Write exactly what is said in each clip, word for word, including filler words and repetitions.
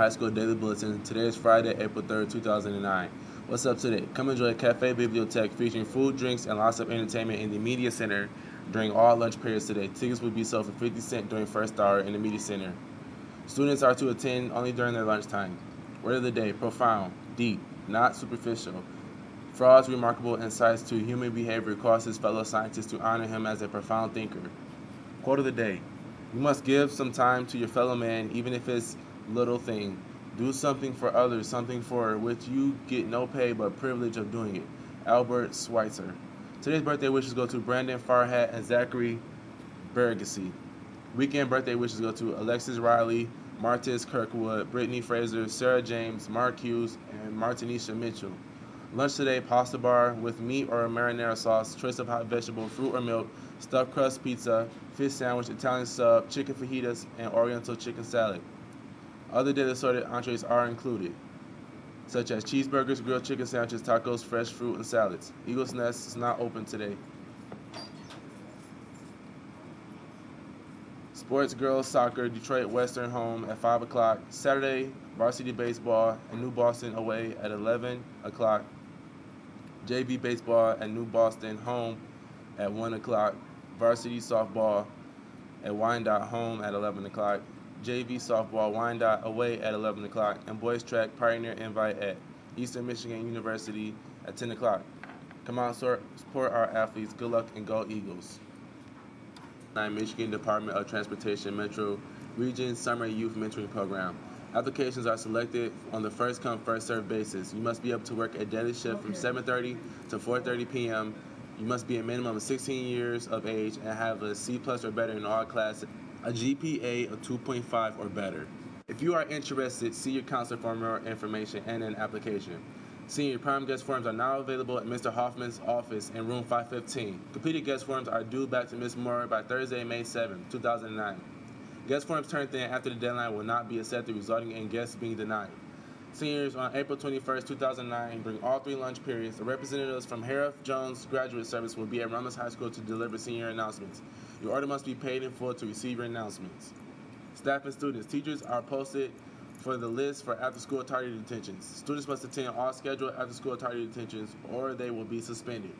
High School Daily Bulletin. Today is Friday, April third, two thousand nine. What's up today? Come enjoy Cafe Bibliothèque featuring food, drinks, and lots of entertainment in the Media Center during all lunch periods today. Tickets will be sold for fifty cents during first hour in the Media Center. Students are to attend only during their lunchtime. Word of the day: profound, deep, not superficial. Freud's remarkable insights to human behavior caused his fellow scientists to honor him as a profound thinker. Quote of the day: you must give some time to your fellow man, even if it's little thing. Do something for others, something for which you get no pay but privilege of doing it. Albert Schweitzer. Today's birthday wishes go to Brandon Farhat and Zachary Bergassi. Weekend birthday wishes go to Alexis Riley, Martis Kirkwood, Brittany Fraser, Sarah James, Mark Hughes, and Martinisha Mitchell. Lunch today: pasta bar with meat or marinara sauce, choice of hot vegetable, fruit or milk, stuffed crust pizza, fish sandwich, Italian sub, chicken fajitas, and oriental chicken salad. Other daily assorted entrees are included, such as cheeseburgers, grilled chicken sandwiches, tacos, fresh fruit, and salads. Eagles Nest is not open today. Sports: girls soccer, Detroit Western home at five o'clock. Saturday, varsity baseball and New Boston away at eleven o'clock. J V baseball at New Boston home at one o'clock. Varsity softball at Wyandotte home at eleven o'clock. J V softball Wyandotte away at eleven o'clock. And boys track Pioneer Invite at Eastern Michigan University at ten o'clock. Come out and support our athletes. Good luck and go Eagles. Michigan Department of Transportation Metro Region Summer Youth Mentoring Program. Applications are selected on the first-come, first-served basis. You must be able to work a daily shift from seven thirty to four thirty p m You must be a minimum of sixteen years of age and have a C plus or better in all classes, a G P A of two point five or better. If you are interested, see your counselor for more information and an application. Senior prime guest forms are now available at Mister Hoffman's office in room five fifteen. Completed guest forms are due back to Miz Moore by Thursday, May seventh, two thousand nine. Guest forms turned in after the deadline will not be accepted, resulting in guests being denied. Seniors on April twenty-first, two thousand nine, during all three lunch periods, the representatives from Harrah Jones Graduate Service will be at Romulus High School to deliver senior announcements. Your order must be paid in full to receive your announcements. Staff and students. Teachers are posted for the list for after-school tardy detentions. Students must attend all scheduled after-school tardy detentions or they will be suspended.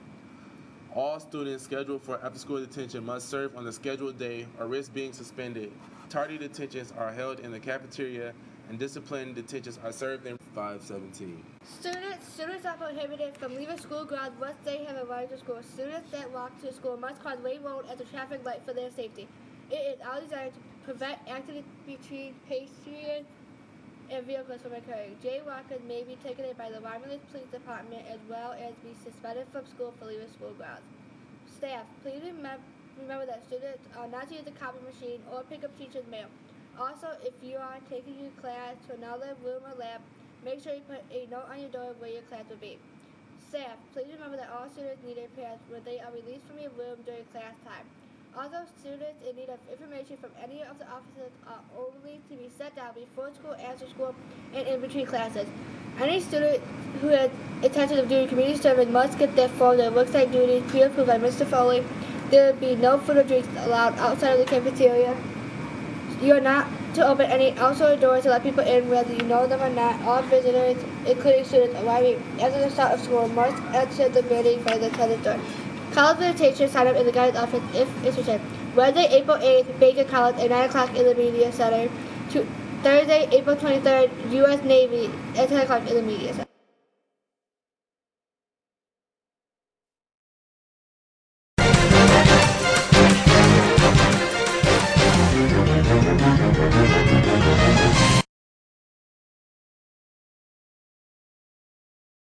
All students scheduled for after-school detention must serve on the scheduled day or risk being suspended. Tardy detentions are held in the cafeteria and disciplined detentions are served in five seventeen. Students, students are prohibited from leaving school grounds once they have arrived to school. Students that walk to school must cross Wayne Road at the traffic light for their safety. It is all designed to prevent accidents between pedestrians and vehicles from occurring. Jaywalkers may be ticketed by the Romulus Police Department as well as be suspended from school for leaving school grounds. Staff, please remember, remember that students are not to use the copy machine or pick up teachers' mail. Also, if you are taking your class to another room or lab, make sure you put a note on your door where your class will be. Staff, please remember that all students need their parents when they are released from your room during class time. Also, students in need of information from any of the offices are only to be set down before school, after school, and in between classes. Any student who has intention of doing community service must get their form that looks like duty, pre-approved by Mister Foley. There will be no food or drinks allowed outside of the cafeteria. You are not to open any outside doors to let people in, whether you know them or not. All visitors, including students arriving after the start of school, must enter the building by the attendance door. College visitation sign up in the guidance office if interested. Wednesday, April eighth, Baker College at nine o'clock in the Media Center. To Thursday, April twenty-third, U S Navy at ten o'clock in the Media Center.